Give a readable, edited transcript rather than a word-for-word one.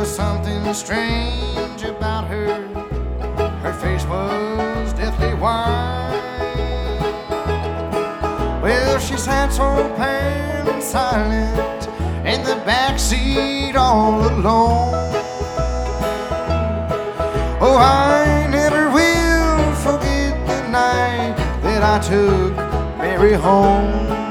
was something strange about her. Her face was deathly white. Well, she sat so pale and silent in the backseat all alone. Oh, I never will forget the night that I took Mary home.